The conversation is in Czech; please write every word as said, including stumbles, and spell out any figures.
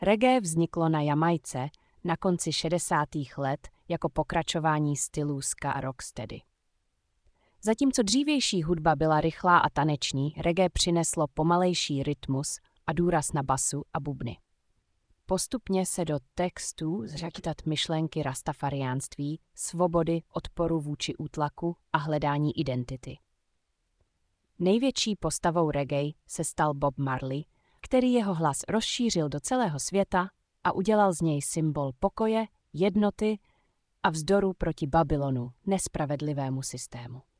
Reggae vzniklo na Jamajce na konci šedesátých let jako pokračování stylů ska a rocksteady. Zatímco dřívější hudba byla rychlá a taneční, reggae přineslo pomalejší rytmus a důraz na basu a bubny. Postupně se do textů zřaďtat myšlenky rastafariánství, svobody, odporu vůči útlaku a hledání identity. Největší postavou reggae se stal Bob Marley, který jeho hlas rozšířil do celého světa a udělal z něj symbol pokoje, jednoty a vzdoru proti Babylonu, nespravedlivému systému.